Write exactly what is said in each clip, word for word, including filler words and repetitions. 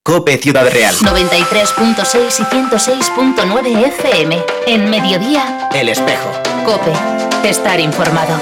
COPE Ciudad Real. noventa y tres punto seis y ciento seis punto nueve F M. En mediodía, El Espejo. COPE. Estar informado.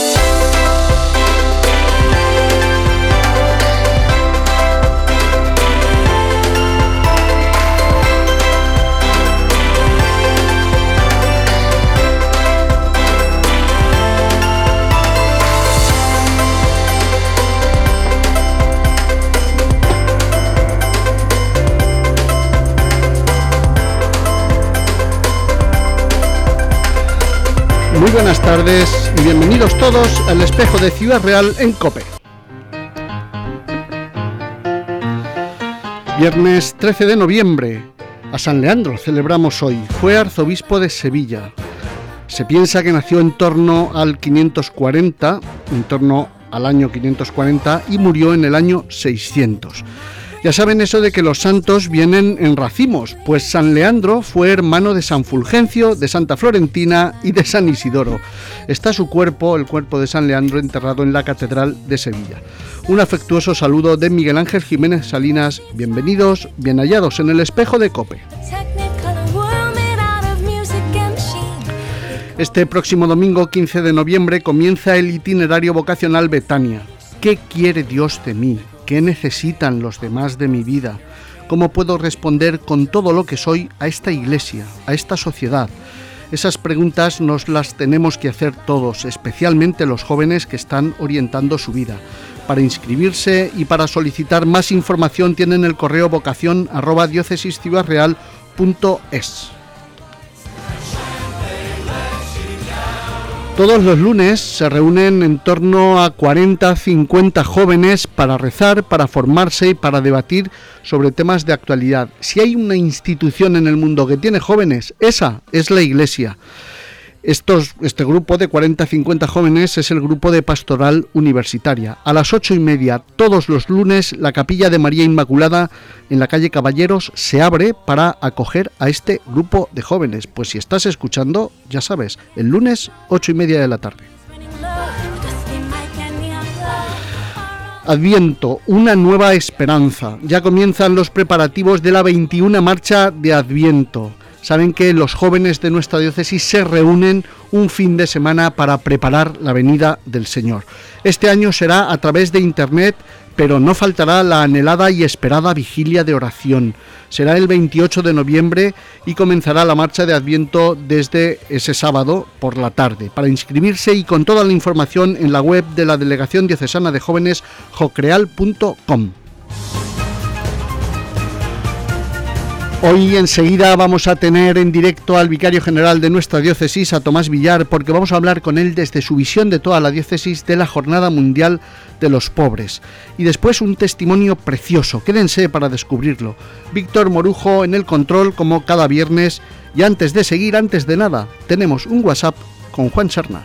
Muy buenas tardes y bienvenidos todos al Espejo de Ciudad Real en COPE. Viernes trece de noviembre, a San Leandro celebramos hoy. Fue arzobispo de Sevilla. Se piensa que nació en torno al quinientos cuarenta, en torno al año quinientos cuarenta, y murió en el año seiscientos. Ya saben eso de que los santos vienen en racimos, pues San Leandro fue hermano de San Fulgencio, de Santa Florentina y de San Isidoro. Está su cuerpo, el cuerpo de San Leandro, enterrado en la Catedral de Sevilla. Un afectuoso saludo de Miguel Ángel Jiménez Salinas. Bienvenidos, bien hallados en el Espejo de COPE. Este próximo domingo quince de noviembre comienza el itinerario vocacional Betania. ¿Qué quiere Dios de mí? ¿Qué necesitan los demás de mi vida? ¿Cómo puedo responder con todo lo que soy a esta iglesia, a esta sociedad? Esas preguntas nos las tenemos que hacer todos, especialmente los jóvenes que están orientando su vida. Para inscribirse y para solicitar más información tienen el correo vocación arroba diócesis ciudad real punto es. Todos los lunes se reúnen en torno a cuarenta a cincuenta jóvenes para rezar, para formarse y para debatir sobre temas de actualidad. Si hay una institución en el mundo que tiene jóvenes, esa es la Iglesia. Estos, este grupo de cuarenta a cincuenta jóvenes es el grupo de Pastoral Universitaria. A las ocho y media, todos los lunes, la Capilla de María Inmaculada en la calle Caballeros se abre para acoger a este grupo de jóvenes. Pues si estás escuchando, ya sabes, el lunes, ocho y media de la tarde. Adviento, una nueva esperanza. Ya comienzan los preparativos de la veintiuna marcha de Adviento. Saben que los jóvenes de nuestra diócesis se reúnen un fin de semana para preparar la venida del Señor. Este año será a través de internet, pero no faltará la anhelada y esperada vigilia de oración. Será el veintiocho de noviembre y comenzará la marcha de Adviento desde ese sábado por la tarde. Para inscribirse y con toda la información en la web de la Delegación Diocesana de Jóvenes, jocreal punto com. Hoy enseguida vamos a tener en directo al vicario general de nuestra diócesis, a Tomás Villar, porque vamos a hablar con él desde su visión de toda la diócesis de la Jornada Mundial de los Pobres. Y después un testimonio precioso, quédense para descubrirlo. Víctor Morujo en el control como cada viernes. Y antes de seguir, antes de nada, tenemos un WhatsApp con Juan Serna.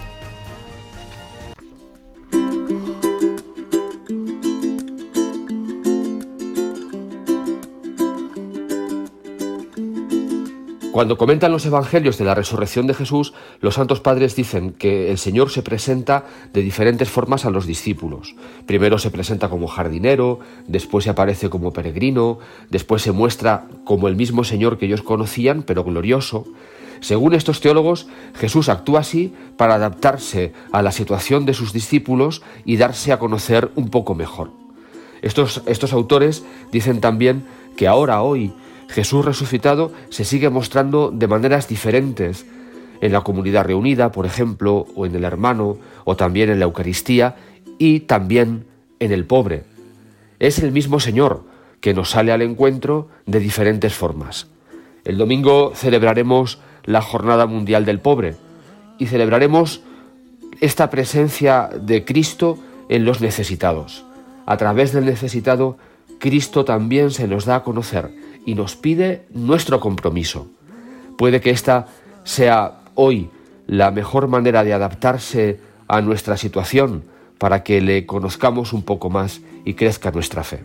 Cuando comentan los evangelios de la resurrección de Jesús, los santos padres dicen que el Señor se presenta de diferentes formas a los discípulos. Primero se presenta como jardinero, después se aparece como peregrino, después se muestra como el mismo Señor que ellos conocían, pero glorioso. Según estos teólogos, Jesús actúa así para adaptarse a la situación de sus discípulos y darse a conocer un poco mejor. Estos, estos autores dicen también que ahora, hoy, Jesús resucitado se sigue mostrando de maneras diferentes en la comunidad reunida, por ejemplo, o en el hermano, o también en la Eucaristía, y también en el pobre. Es el mismo Señor que nos sale al encuentro de diferentes formas. El domingo celebraremos la Jornada Mundial del Pobre y celebraremos esta presencia de Cristo en los necesitados. A través del necesitado, Cristo también se nos da a conocer y nos pide nuestro compromiso. Puede que esta sea hoy la mejor manera de adaptarse a nuestra situación para que le conozcamos un poco más y crezca nuestra fe.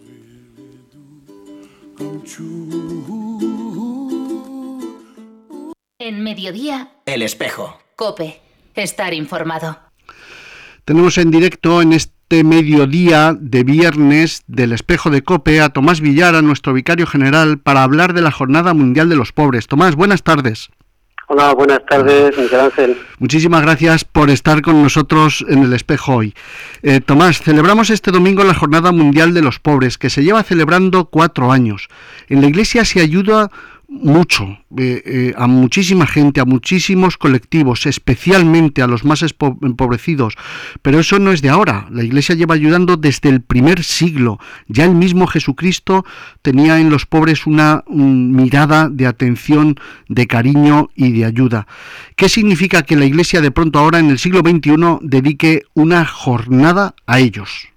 En mediodía, El Espejo. COPE. Estar informado. Tenemos en directo en este este mediodía de viernes del Espejo de COPE a Tomás Villara, nuestro vicario general, para hablar de la Jornada Mundial de los Pobres. Tomás, buenas tardes. Hola, buenas tardes, Miguel Ángel. Muchísimas gracias por estar con nosotros en el Espejo hoy. Eh, Tomás, celebramos este domingo la Jornada Mundial de los Pobres, que se lleva celebrando cuatro años. En la Iglesia se ayuda mucho eh, eh, a muchísima gente, a muchísimos colectivos, especialmente a los más empobrecidos, pero eso no es de ahora. La Iglesia lleva ayudando desde el primer siglo. Ya el mismo Jesucristo tenía en los pobres una um, mirada de atención, de cariño y de ayuda. ¿Qué significa que la Iglesia de pronto ahora en el siglo veintiuno dedique una jornada a ellos?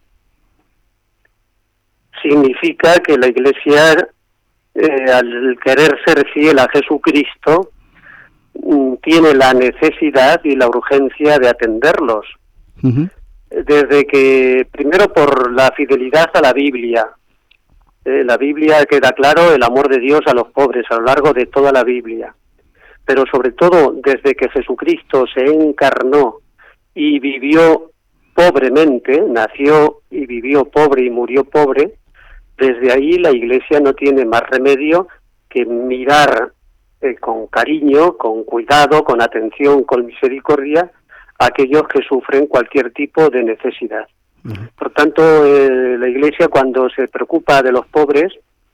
Significa que la Iglesia, Eh, al querer ser fiel a Jesucristo, tiene la necesidad y la urgencia de atenderlos. Uh-huh. Desde que, primero por la fidelidad a la Biblia. Eh, la Biblia queda claro el amor de Dios a los pobres a lo largo de toda la Biblia. Pero sobre todo desde que Jesucristo se encarnó y vivió pobremente, nació y vivió pobre y murió pobre, desde ahí la Iglesia no tiene más remedio que mirar eh, con cariño, con cuidado, con atención, con misericordia a aquellos que sufren cualquier tipo de necesidad. Uh-huh. Por tanto, eh, la Iglesia, cuando se preocupa de los pobres,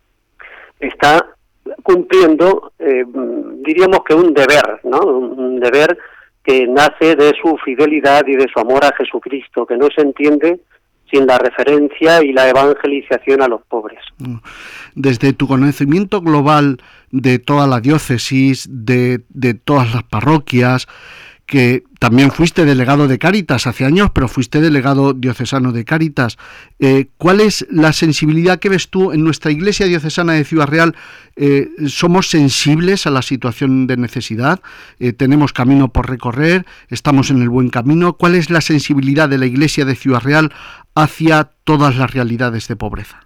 está cumpliendo, eh, diríamos que un deber, ¿no? Un deber que nace de su fidelidad y de su amor a Jesucristo, que no se entiende sin la referencia y la evangelización a los pobres. Desde tu conocimiento global de toda la diócesis, de, de todas las parroquias, que también fuiste delegado de Cáritas hace años, pero fuiste delegado diocesano de Cáritas, eh, ¿cuál es la sensibilidad que ves tú en nuestra Iglesia diocesana de Ciudad Real? Eh, ¿Somos sensibles a la situación de necesidad? Eh, ¿Tenemos camino por recorrer? ¿Estamos en el buen camino? ¿Cuál es la sensibilidad de la Iglesia de Ciudad Real hacia todas las realidades de pobreza?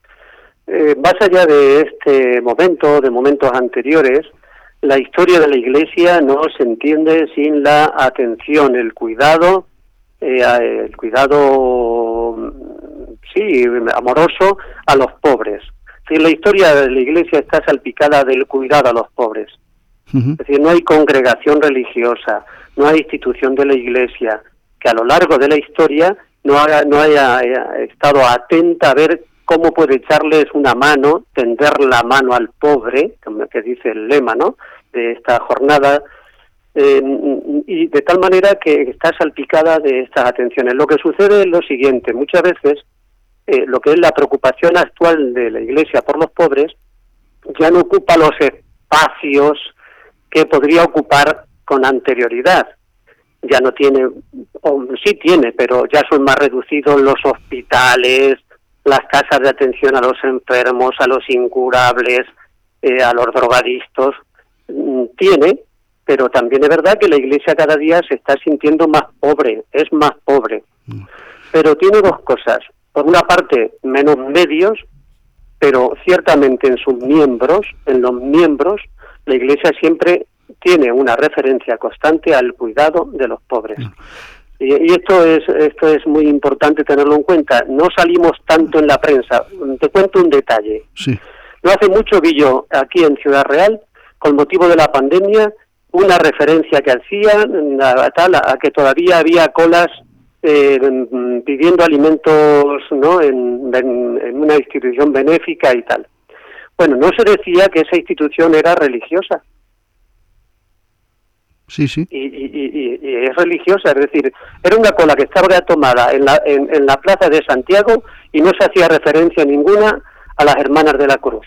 Eh, más allá de este momento, de momentos anteriores, la historia de la Iglesia no se entiende sin la atención, el cuidado, eh, el cuidado, sí, amoroso a los pobres. Es decir, la historia de la Iglesia está salpicada del cuidado a los pobres. Uh-huh. Es decir, no hay congregación religiosa, no hay institución de la Iglesia que a lo largo de la historia no haya, no haya estado atenta a ver cómo puede echarles una mano, tender la mano al pobre, como que dice el lema, ¿no?, de esta jornada, eh, y de tal manera que está salpicada de estas atenciones. Lo que sucede es lo siguiente: muchas veces eh, lo que es la preocupación actual de la Iglesia por los pobres ya no ocupa los espacios que podría ocupar con anterioridad. Ya no tiene, o sí tiene, pero ya son más reducidos los hospitales, las casas de atención a los enfermos, a los incurables, eh, a los drogadictos. Tiene, pero también es verdad que la Iglesia cada día se está sintiendo más pobre, es más pobre. Pero tiene dos cosas: por una parte, menos medios, pero ciertamente en sus miembros, en los miembros, la Iglesia siempre tiene una referencia constante al cuidado de los pobres. Y, y esto es esto es muy importante tenerlo en cuenta. No salimos tanto en la prensa. Te cuento un detalle. Sí. No hace mucho vi yo aquí en Ciudad Real, con motivo de la pandemia, una referencia que hacían a, tal, a que todavía había colas eh, pidiendo alimentos, ¿no?, en, en, en una institución benéfica y tal. Bueno, no se decía que esa institución era religiosa. Sí, sí. Y, y, y, y es religiosa, es decir, era una cola que estaba tomada en la, en, en la plaza de Santiago y no se hacía referencia ninguna a las Hermanas de la Cruz.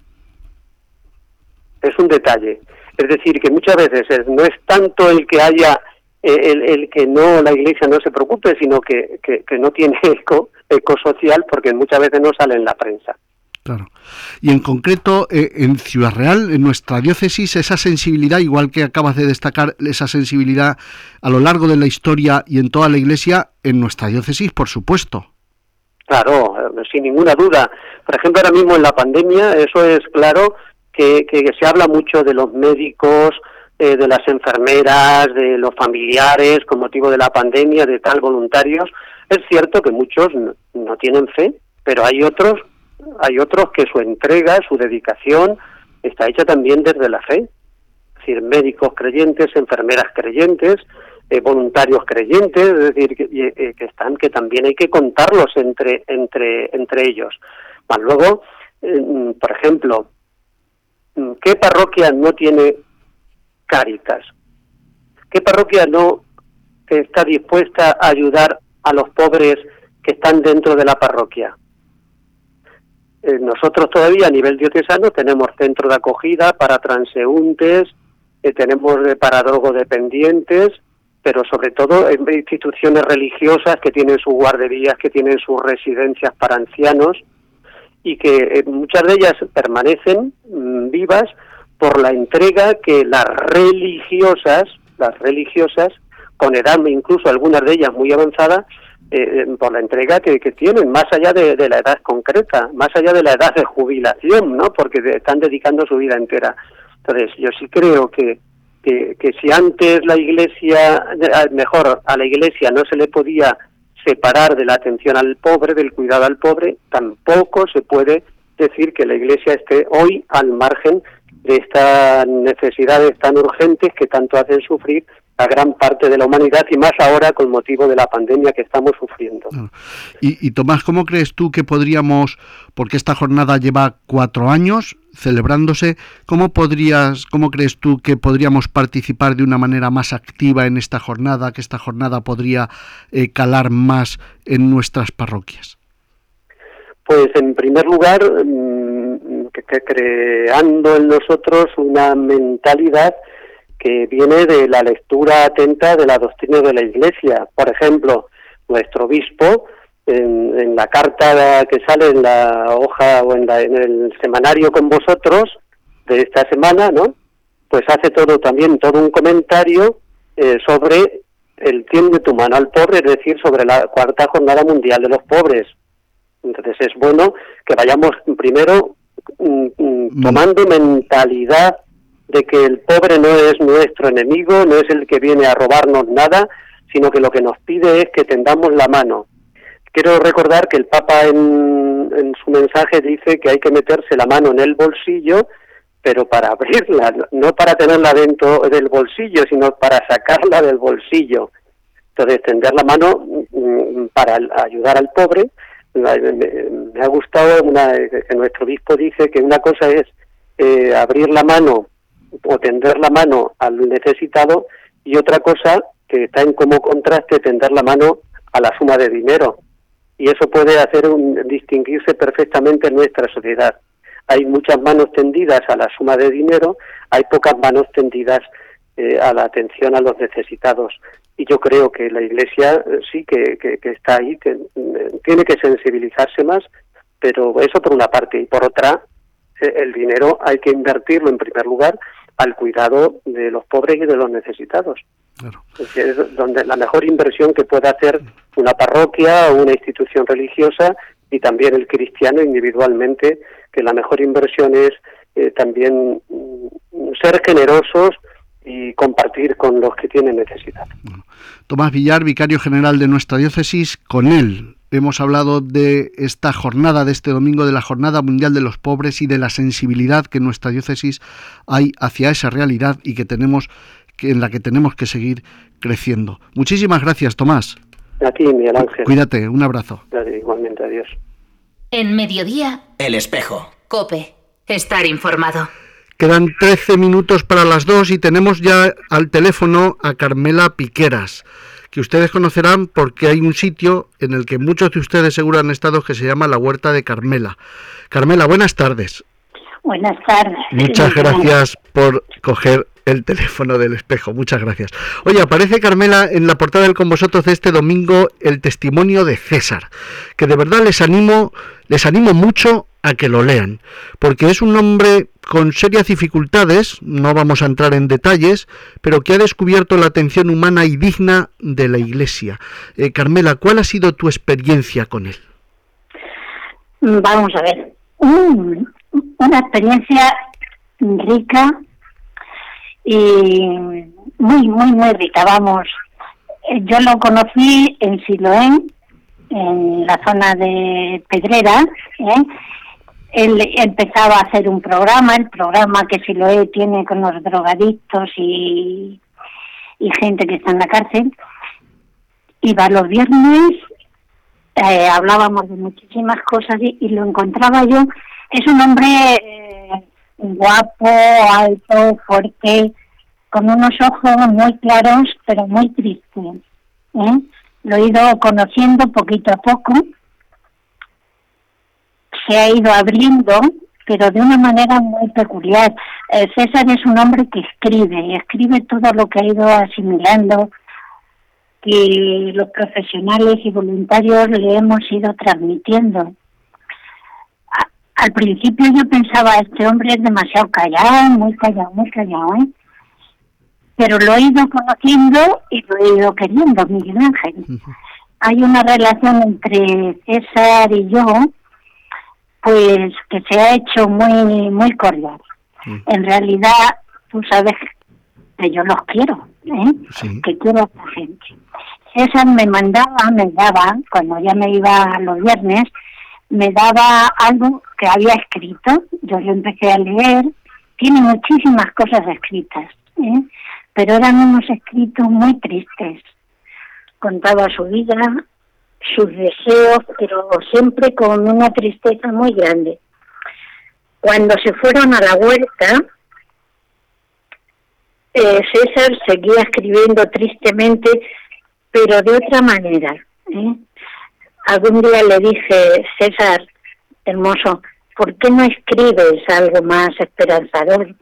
Es un detalle. Es decir, que muchas veces no es tanto el que haya, eh, el, el que no la Iglesia no se preocupe, sino que, que, que no tiene eco, eco social, porque muchas veces no sale en la prensa. Claro. Y en concreto, eh, en Ciudad Real, en nuestra diócesis, esa sensibilidad, igual que acabas de destacar, esa sensibilidad a lo largo de la historia y en toda la Iglesia, en nuestra diócesis, por supuesto. Claro, sin ninguna duda. Por ejemplo, ahora mismo en la pandemia, eso es claro, que, que se habla mucho de los médicos, eh, de las enfermeras, de los familiares con motivo de la pandemia, de tal voluntarios. Es cierto que muchos no, no tienen fe, pero hay otros, hay otros que su entrega, su dedicación está hecha también desde la fe. Es decir, médicos creyentes, enfermeras creyentes, eh, voluntarios creyentes, es decir, que, eh, que están, que también hay que contarlos entre entre entre ellos. Más luego, eh, por ejemplo, ¿qué parroquia no tiene Cáritas? ¿Qué parroquia no está dispuesta a ayudar a los pobres que están dentro de la parroquia? Eh, nosotros todavía a nivel diocesano tenemos centro de acogida para transeúntes, eh, tenemos eh, para drogodependientes, pero sobre todo en instituciones religiosas que tienen sus guarderías, que tienen sus residencias para ancianos, y que eh, muchas de ellas permanecen mmm, vivas por la entrega que las religiosas, las religiosas, con edad incluso algunas de ellas muy avanzadas, eh, por la entrega que, que tienen, más allá de, de la edad concreta, más allá de la edad de jubilación, ¿no? Porque de, están dedicando su vida entera. Entonces, yo sí creo que, que, que si antes la Iglesia, mejor, a la Iglesia no se le podía separar de la atención al pobre, del cuidado al pobre, tampoco se puede decir que la Iglesia esté hoy al margen de estas necesidades tan urgentes que tanto hacen sufrir a gran parte de la humanidad, y más ahora con motivo de la pandemia que estamos sufriendo. Y, y Tomás, ¿cómo crees tú que podríamos, porque esta jornada lleva cuatro años celebrándose, ¿cómo podrías, cómo crees tú que podríamos participar de una manera más activa en esta jornada, que esta jornada podría eh, calar más en nuestras parroquias? Pues en primer lugar, mmm, que, que creando en nosotros una mentalidad que viene de la lectura atenta de la doctrina de la Iglesia. Por ejemplo, nuestro obispo, en, en la carta que sale en la hoja o en, la, en el semanario con vosotros de esta semana, ¿no? Pues hace todo también todo un comentario eh, sobre el tiende tu mano al pobre, es decir, sobre la cuarta jornada mundial de los pobres. Entonces es bueno que vayamos primero mm, mm, tomando mentalidad de que el pobre no es nuestro enemigo, no es el que viene a robarnos nada, sino que lo que nos pide es que tendamos la mano. Quiero recordar que el Papa en, en su mensaje dice que hay que meterse la mano en el bolsillo, pero para abrirla, no para tenerla dentro del bolsillo, sino para sacarla del bolsillo. Entonces, tender la mano para ayudar al pobre. Me, me ha gustado una, que nuestro obispo dice que una cosa es eh, abrir la mano o tender la mano al necesitado, y otra cosa que está en como contraste, tender la mano a la suma de dinero, y eso puede hacer un, distinguirse perfectamente en nuestra sociedad. Hay muchas manos tendidas a la suma de dinero, hay pocas manos tendidas eh, a la atención a los necesitados, y yo creo que la Iglesia eh, sí que, que, que está ahí, que eh, tiene que sensibilizarse más, pero eso por una parte, y por otra, eh, el dinero hay que invertirlo en primer lugar al cuidado de los pobres y de los necesitados. Claro. Es, es donde la mejor inversión que puede hacer una parroquia o una institución religiosa, y también el cristiano individualmente, que la mejor inversión es eh, también mm, ser generosos y compartir con los que tienen necesidad. Bueno, Tomás Villar, vicario general de nuestra diócesis, con él hemos hablado de esta jornada, de este domingo, de la Jornada Mundial de los Pobres y de la sensibilidad que en nuestra diócesis hay hacia esa realidad y que tenemos que en la que tenemos que seguir creciendo. Muchísimas gracias, Tomás. A ti, Miguel Ángel. Cuídate, un abrazo. Igualmente, adiós. En Mediodía, El Espejo. COPE. Estar informado. Quedan trece minutos para las dos y tenemos ya al teléfono a Carmela Piqueras, que ustedes conocerán porque hay un sitio en el que muchos de ustedes seguro han estado, que se llama la Huerta de Carmela. Carmela, buenas tardes. Buenas tardes. Muchas gracias por coger el teléfono del Espejo, muchas gracias. Oye, aparece, Carmela, en la portada del Con Vosotros de este domingo el testimonio de César, que de verdad les animo, les animo mucho a que lo lean, porque es un hombre con serias dificultades, no vamos a entrar en detalles, pero que ha descubierto la atención humana y digna de la Iglesia. Eh, Carmela, ¿cuál ha sido tu experiencia con él? Vamos a ver, un, una experiencia rica y muy, muy, muy rica, vamos. Yo lo conocí en Siloé, en la zona de Pedrera, ¿eh? Él empezaba a hacer un programa, el programa que Siloé tiene con los drogadictos y, y gente que está en la cárcel. Iba los viernes, eh, hablábamos de muchísimas cosas y, y lo encontraba yo. Es un hombre eh, guapo, alto, fuerte, con unos ojos muy claros, pero muy tristes, ¿eh? Lo he ido conociendo poquito a poco. Se ha ido abriendo, pero de una manera muy peculiar. Eh, César es un hombre que escribe, escribe todo lo que ha ido asimilando, que los profesionales y voluntarios le hemos ido transmitiendo. A, al principio yo pensaba, este hombre es demasiado callado, muy callado, muy callado, ¿eh? Pero lo he ido conociendo y lo he ido queriendo, Miguel Ángel. Uh-huh. Hay una relación entre César y yo, pues que se ha hecho muy muy cordial. Sí. En realidad, tú sabes que yo los quiero, ¿eh? Sí. Que quiero a esta gente. César me mandaba, me daba, cuando ya me iba los viernes, me daba algo que había escrito, yo lo empecé a leer, tiene muchísimas cosas escritas, ¿eh? Pero eran unos escritos muy tristes. Contaba su vida, sus deseos, pero siempre con una tristeza muy grande. Cuando se fueron a la huerta, eh, César seguía escribiendo tristemente, pero de otra manera, ¿eh? Algún día le dije, César, hermoso, ¿por qué no escribes algo más esperanzador?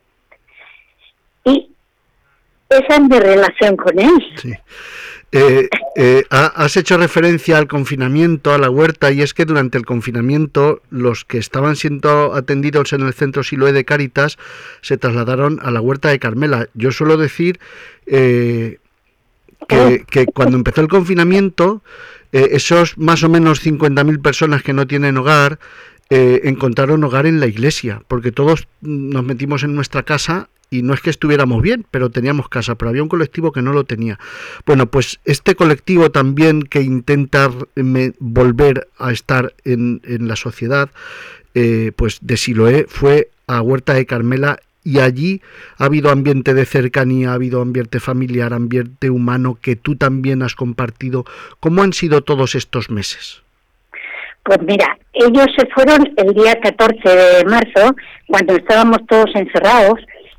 Y esa es mi relación con él. Sí. Eh, eh, has hecho referencia al confinamiento, a la huerta, y es que durante el confinamiento los que estaban siendo atendidos en el centro Siloé de Cáritas se trasladaron a la huerta de Carmela. Yo suelo decir eh, que, que cuando empezó el confinamiento, eh, esos más o menos cincuenta mil personas que no tienen hogar, eh, encontraron hogar en la iglesia, porque todos nos metimos en nuestra casa. Y no es que estuviéramos bien, pero teníamos casa, pero había un colectivo que no lo tenía. Bueno, pues este colectivo también que intenta me, volver a estar en, en la sociedad, eh, pues de Siloé, fue a Huerta de Carmela, y allí ha habido ambiente de cercanía, ha habido ambiente familiar, ambiente humano, que tú también has compartido. ¿Cómo han sido todos estos meses? Pues mira, ellos se fueron el día catorce de marzo, cuando estábamos todos encerrados.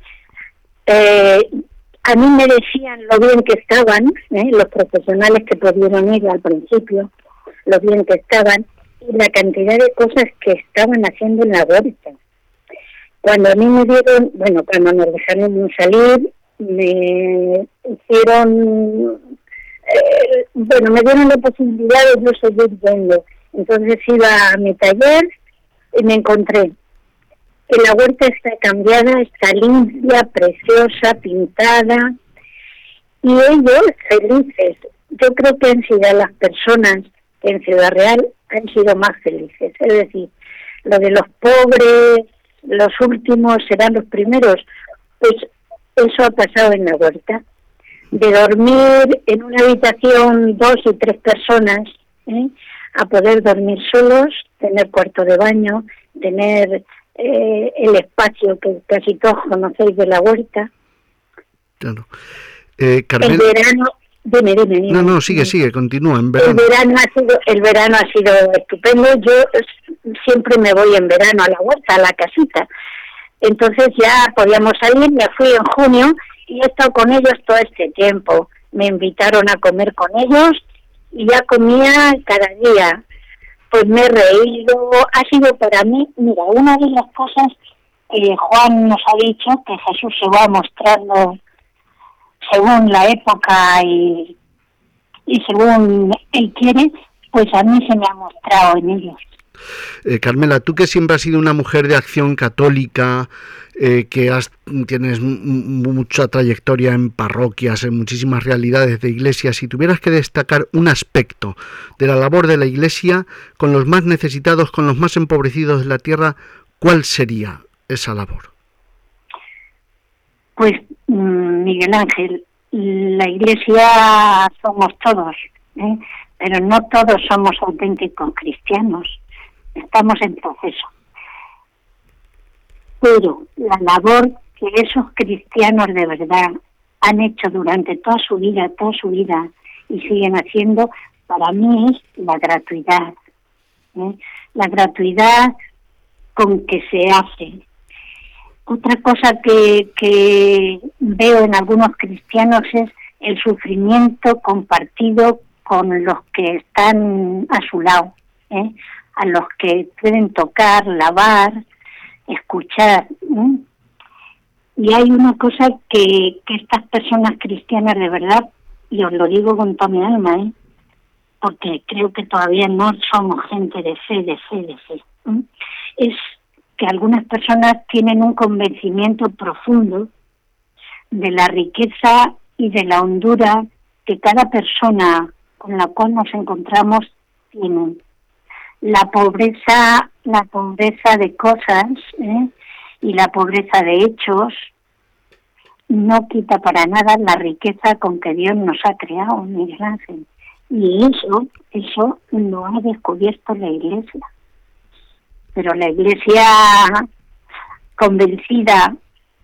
Eh, a mí me decían lo bien que estaban, ¿eh? Los profesionales que pudieron ir al principio, lo bien que estaban, y la cantidad de cosas que estaban haciendo en la huerta. Cuando a mí me dieron, bueno, cuando nos dejaron salir, me hicieron, eh, bueno, me dieron la posibilidad de yo seguir yendo. Entonces iba a mi taller y me encontré que la huerta está cambiada, está limpia, preciosa, pintada, y ellos felices. Yo creo que han sido las personas que en Ciudad Real han sido más felices. Es decir, lo de los pobres, los últimos serán los primeros, pues eso ha pasado en la huerta. De dormir en una habitación dos y tres personas, ¿eh? a poder dormir solos, tener cuarto de baño, tener Eh, el espacio que casi todos conocéis de la huerta. Claro. Eh, Carmen... El verano, dime, dime, dime. No, no, sigue, sigue, continúa. En verano. El verano ha sido, el verano ha sido estupendo. Yo siempre me voy en verano a la huerta, a la casita. Entonces ya podíamos salir, me fui en junio y he estado con ellos todo este tiempo. Me invitaron a comer con ellos y ya comía cada día. Pues me he reído, ha sido para mí, mira, una de las cosas que Juan nos ha dicho, que Jesús se va mostrando según la época y, y según Él quiere, pues a mí se me ha mostrado en ellos. Eh, Carmela, tú que siempre has sido una mujer de acción católica, eh, que has, tienes m- mucha trayectoria en parroquias, en muchísimas realidades de iglesias, si tuvieras que destacar un aspecto de la labor de la iglesia con los más necesitados, con los más empobrecidos de la tierra, ¿cuál sería esa labor? Pues, Miguel Ángel, la iglesia somos todos, ¿eh? pero no todos somos auténticos cristianos, estamos en proceso. Pero la labor que esos cristianos de verdad han hecho durante toda su vida, toda su vida, y siguen haciendo, para mí es la gratuidad, ¿eh? La gratuidad con que se hace. Otra cosa que, que veo en algunos cristianos es el sufrimiento compartido con los que están a su lado, ¿eh? A los que pueden tocar, lavar, escuchar, ¿eh? Y hay una cosa que, que estas personas cristianas de verdad, y os lo digo con toda mi alma, ¿eh? Porque creo que todavía no somos gente de fe, de fe, de fe, ¿eh? Es que algunas personas tienen un convencimiento profundo de la riqueza y de la hondura que cada persona con la cual nos encontramos tiene. La pobreza, la pobreza de cosas, ¿eh? Y la pobreza de hechos no quita para nada la riqueza con que Dios nos ha creado, Miguel Ángel. Y eso, eso lo ha descubierto la Iglesia. Pero la Iglesia convencida,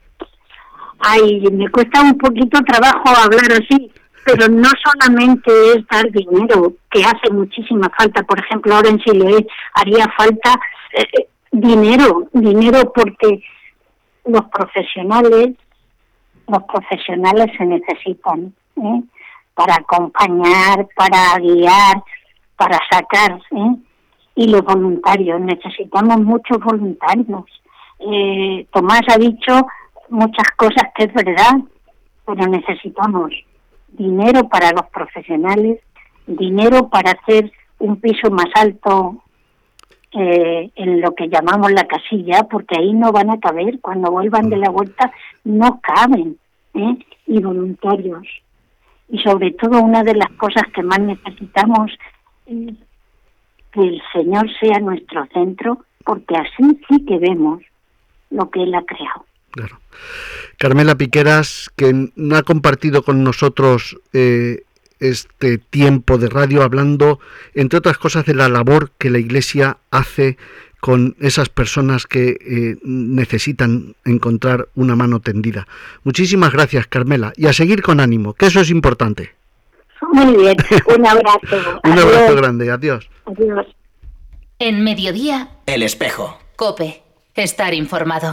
ay, me cuesta un poquito trabajo hablar así, pero no solamente es dar dinero, que hace muchísima falta. Por ejemplo, ahora en Chile haría falta eh, dinero, dinero porque los profesionales, los profesionales se necesitan, ¿eh? Para acompañar, para guiar, para sacar, ¿eh? Y los voluntarios, necesitamos muchos voluntarios. Eh, Tomás ha dicho muchas cosas que es verdad, pero necesitamos dinero para los profesionales, dinero para hacer un piso más alto eh, en lo que llamamos la casilla, porque ahí no van a caber, cuando vuelvan de la vuelta no caben, ¿eh? Y voluntarios. Y sobre todo una de las cosas que más necesitamos es que el Señor sea nuestro centro, porque así sí que vemos lo que Él ha creado. Claro. Carmela Piqueras, que ha compartido con nosotros eh, este tiempo de radio hablando, entre otras cosas, de la labor que la Iglesia hace con esas personas que eh, necesitan encontrar una mano tendida. Muchísimas gracias, Carmela, y a seguir con ánimo, que eso es importante. Muy bien, un abrazo. Un abrazo grande, adiós. Adiós. En Mediodía, El Espejo. COPE, estar informado.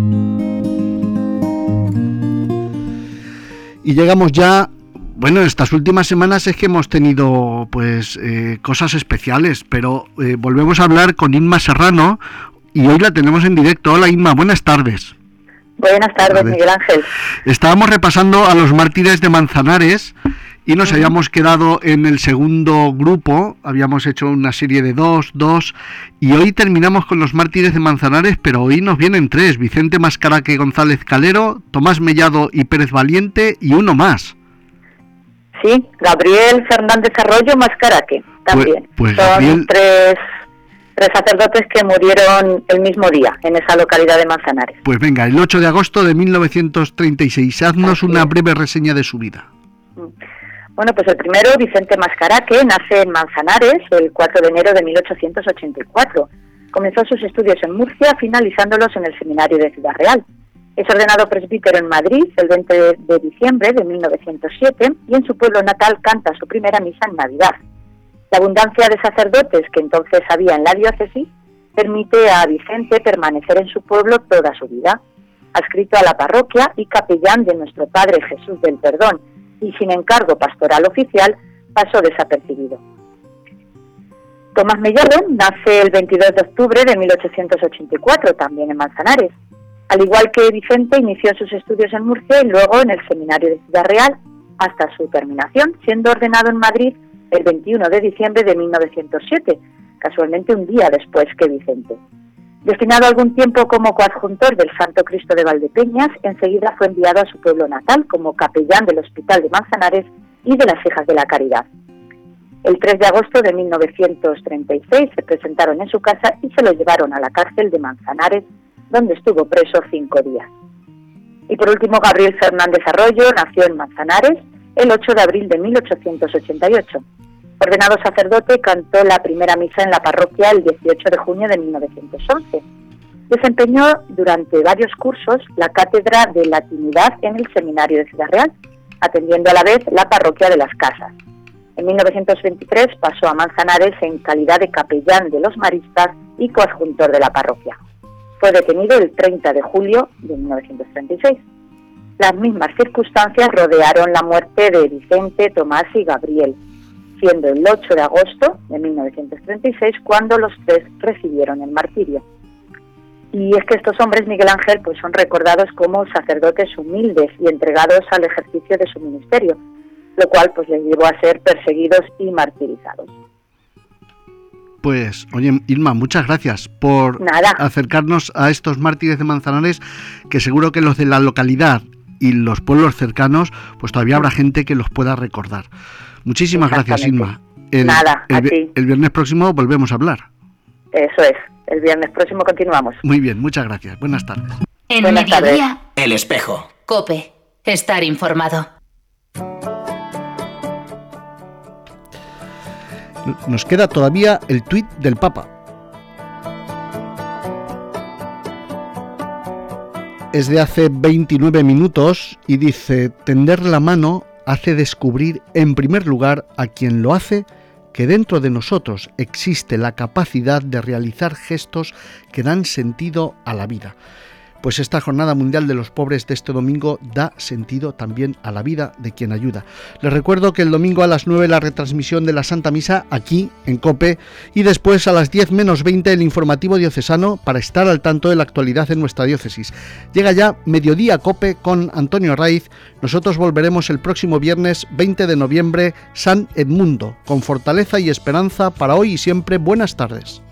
Y llegamos ya, bueno, estas últimas semanas es que hemos tenido pues eh, cosas especiales, pero eh, volvemos a hablar con Inma Serrano y hoy la tenemos en directo. Hola Inma, buenas tardes. Buenas tardes, Miguel Ángel. Estábamos repasando a los mártires de Manzanares y nos uh-huh. habíamos quedado en el segundo grupo, habíamos hecho una serie de dos, dos, y hoy terminamos con los mártires de Manzanares, pero hoy nos vienen tres: Vicente Mascaraque González Calero, Tomás Mellado y Pérez Valiente, y uno más. Sí, Gabriel Fernández Arroyo Mascaraque, también. Pues, pues Son Gabriel... tres, tres sacerdotes que murieron el mismo día en esa localidad de Manzanares. Pues venga, el ocho de agosto de mil novecientos treinta y seis, haznos Así una es. breve reseña de su vida. Bueno, pues el primero, Vicente Mascaraque, nace en Manzanares el cuatro de enero de mil ochocientos ochenta y cuatro. Comenzó sus estudios en Murcia, finalizándolos en el seminario de Ciudad Real. Es ordenado presbítero en Madrid el veinte de diciembre de mil novecientos siete y en su pueblo natal canta su primera misa en Navidad. La abundancia de sacerdotes que entonces había en la diócesis permite a Vicente permanecer en su pueblo toda su vida. Adscrito a la parroquia y capellán de Nuestro Padre Jesús del Perdón, y sin encargo pastoral oficial, pasó desapercibido. Tomás Mellado nace el veintidós de octubre de mil ochocientos ochenta y cuatro, también en Manzanares. Al igual que Vicente, inició sus estudios en Murcia y luego en el seminario de Ciudad Real hasta su terminación, siendo ordenado en Madrid el veintiuno de diciembre de mil novecientos siete, casualmente un día después que Vicente. Destinado algún tiempo como coadjuntor del Santo Cristo de Valdepeñas, enseguida fue enviado a su pueblo natal como capellán del Hospital de Manzanares y de las Hijas de la Caridad. El tres de agosto de mil novecientos treinta y seis se presentaron en su casa y se lo llevaron a la cárcel de Manzanares, donde estuvo preso cinco días. Y por último, Gabriel Fernández Arroyo nació en Manzanares el ocho de abril de mil ochocientos ochenta y ocho. Ordenado sacerdote, cantó la primera misa en la parroquia el dieciocho de junio de mil novecientos once. Desempeñó durante varios cursos la cátedra de latinidad en el seminario de Ciudad Real, atendiendo a la vez la parroquia de Las Casas. En mil novecientos veintitrés pasó a Manzanares en calidad de capellán de los maristas y coadjuntor de la parroquia. Fue detenido el treinta de julio de mil novecientos treinta y seis. Las mismas circunstancias rodearon la muerte de Vicente, Tomás y Gabriel, siendo el ocho de agosto de mil novecientos treinta y seis cuando los tres recibieron el martirio. Y es que estos hombres, Miguel Ángel, pues son recordados como sacerdotes humildes y entregados al ejercicio de su ministerio, lo cual pues les llevó a ser perseguidos y martirizados. Pues, oye, Irma, muchas gracias por Nada. acercarnos a estos mártires de Manzanares, que seguro que los de la localidad y los pueblos cercanos, pues todavía habrá gente que los pueda recordar. Muchísimas gracias, Irma. El, Nada, el, a ti. El viernes próximo volvemos a hablar. Eso es, el viernes próximo continuamos. Muy bien, muchas gracias. Buenas tardes. En Buenas Mediodía, tardes. El Espejo. COPE. Estar informado. Nos queda todavía el tuit del Papa. Es de hace veintinueve minutos y dice: tender la mano hace descubrir en primer lugar a quien lo hace que dentro de nosotros existe la capacidad de realizar gestos que dan sentido a la vida. Pues esta Jornada Mundial de los Pobres de este domingo da sentido también a la vida de quien ayuda. Les recuerdo que el domingo a las nueve la retransmisión de la Santa Misa aquí en COPE y después a las diez menos veinte el informativo diocesano para estar al tanto de la actualidad en nuestra diócesis. Llega ya Mediodía COPE con Antonio Raiz. Nosotros volveremos el próximo viernes veinte de noviembre, San Edmundo, con fortaleza y esperanza para hoy y siempre. Buenas tardes.